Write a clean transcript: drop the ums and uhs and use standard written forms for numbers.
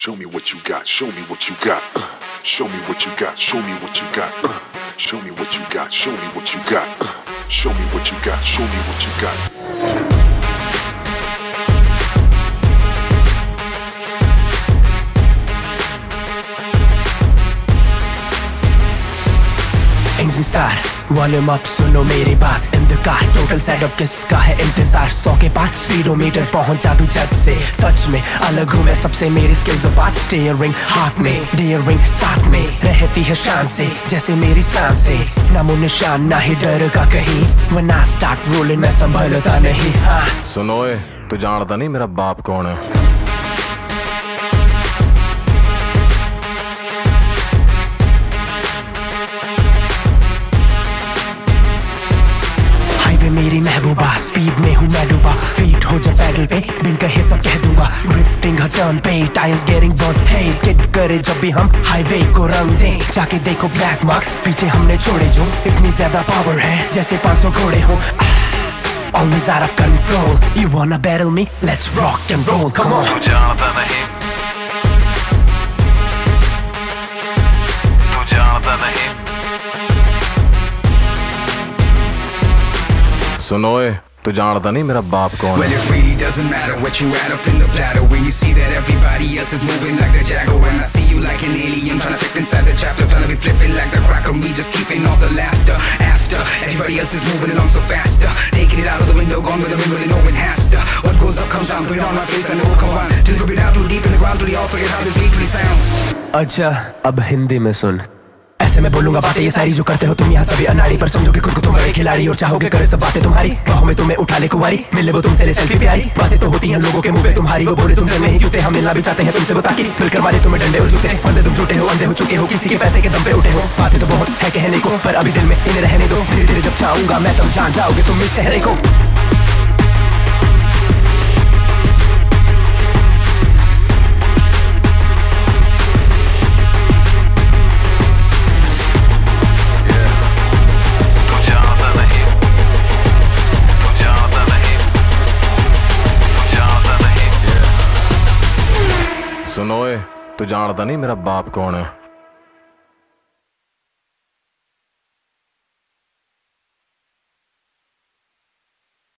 Show me what you got, show me what you got. Show me what you got, show me what you got. Show me what you got, show me what you got. Show me what you got, show me what you got. Engine start, volume up, सुनो मेरी बात in the car, total setup किसका है इंतजार 100 के पार, speedometer पहुंच जा तू झट से सच में अलग हूँ मैं सबसे मेरी स्किल्स अपार्ट स्टीयरिंग हाथ में डियरिंग साथ में रहती है शान से जैसे मेरी सांसें नामो निशान ना ही डर का कहीं when I start rolling मैं संभलता नहीं हाँ सुनो ए तू जानता नहीं मेरा बाप कौन है मेरी महबूबा स्पीड में हूँ मैं डूबा फीट हो जा पैडल पे बिन कहे सब कह दूंगा ड्रिफ्टिंग हर टर्न पे टायर्स गेटिंग बर्न हे स्किड करे जब भी हम हाईवे को रंग दें जाके देखो ब्लैक मार्क्स पीछे हमने छोड़े जो इतनी ज्यादा पावर है जैसे 500 घोड़े हो Always out of control You wanna battle me? Let's rock and roll Come on तू जानता नहीं सुनो ए तू जानता नहीं मेरा बाप कौन है Well it really doesn't matter what you add up in the platter When you see that everybody else is moving like the Jaguar And I see you like an alien trying to fit inside the chapter Trying to be flipping like the cracker Me just keeping off the laughter After everybody else is moving along so faster Taking it out of the window, gone with the wind, really know it has to What goes up comes down, put it on my face and it will come on Till you go down too deep in the ground till you all forget how this beat really sounds अच्छा अब हिंदी में सुन ऐसे मैं बोलूंगा बातें ये सारी जो करते हो तुम यहाँ सभी अनाड़ी पर समझोगे खुद को तुम बड़े खिलाड़ी और चाहोगे करे सब बातें तुम्हारी बाहों में तुम्हें उठा ले कुंवारी मिले वो तुमसे ले सेल्फी प्यारी बातें तो होती हैं लोगों के मुंह पे तुम्हारी वो बोले तुमसे नहीं क्यों हम मिलना भी चाहते हैं तुमसे वो ताकि मिलकर मारे तुम्हें डंडे और जूते बंदे तुम झूठे हो अंधे हो चुके हो किसी के पैसे के दम पे उठे हो बातें तो बहुत है कहने को पर अभी दिल में इन्हें रहने दो धीरे धीरे जब चाहूंगा मैं तब जान जाओगे तुम इस चेहरे को सुनो ए तू जानता नहीं मेरा बाप कौन है